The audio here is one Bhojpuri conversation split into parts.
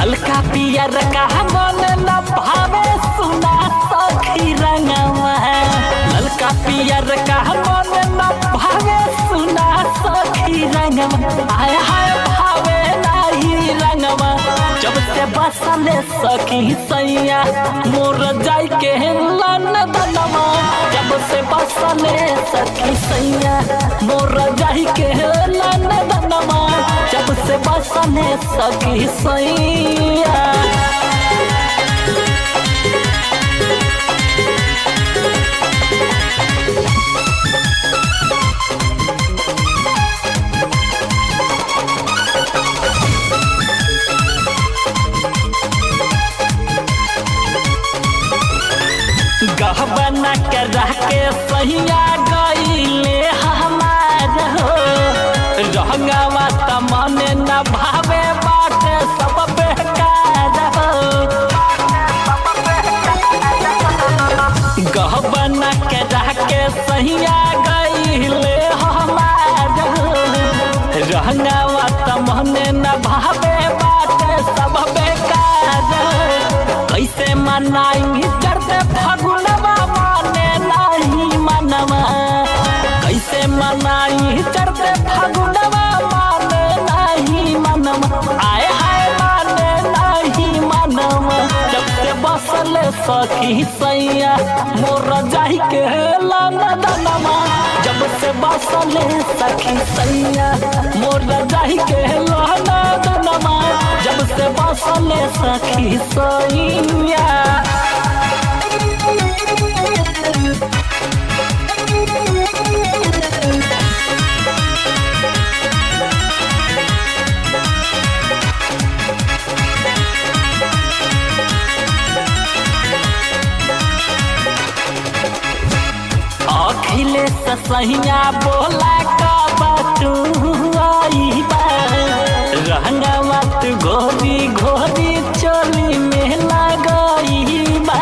ललका पियर का मन न भावे सुना सखी रंगवा। ललका पियर का मन न भावे सुना सखी रंगवा। आय हाय भावे नाही रंगवा जब से बसले सखी सैया मोर जाय के लंदनवा। जब से बसले सखी सैया मोर जाय के लंदनवा। जब से बसले सखी सैया गहबना करा के सहिया गईले हमार हो। रंगवा तमने न भावे बाटे सब बेकार हो। गहबना करा के सहिया गईले हमार हो। रंगवा तमने न भावे बाटे सब बेकार हो। कैसे मनाई चढ़ते फगुनवा माने नहीं मनवा। कैसे मनाई चढ़ते फगुनवा माने नहीं मनवा। आए हाय माने नहीं मनवा जब से बसले सखी सैया मोर जाय के लंदनवा। जब से बसले सखी सैया मोर जाय के लंदनवा। जब से बसले सखी सैया अखिलेश सैया बोला कब तू आईबा। रंगवा तू घोरी घोरी चोली में लगईबा।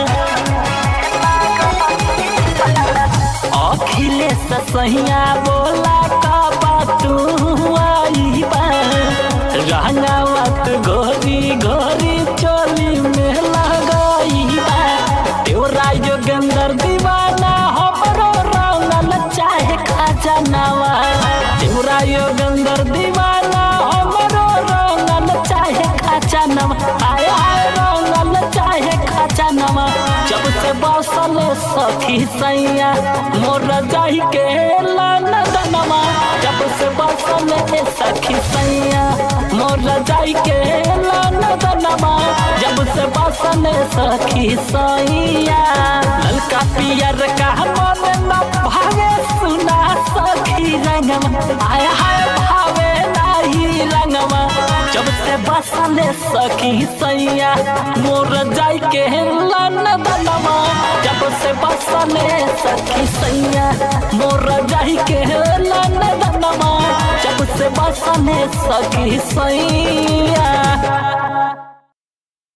अखिलेश सैया बोला कब तू आईबा। रंगवा तू घोरी घोरी चोली में लगईबा। तेरा योगेंद्र दीवाना चाहे खजानवा। तेरा योगेंद्र दीवाना हमरो रंगल चाहे खजानवा। आय आय रंगल चाहे खजानवा। जब से बसले सखी सैया मोर जाय के लंदनवा। जब से बसले सखी सैया मोर जाय के लंदनवा। जब से बसले सखी सैया ललका पियर का मन न भावे सुना सखी रंगवा। आय हाय भावे नाही रंगवा जब से बसले सखी सैया मोर जाय के लंदनवा। जब से बसले सखी सैया मोर जाय के लंदनवा। जब से बसले सखी सैया।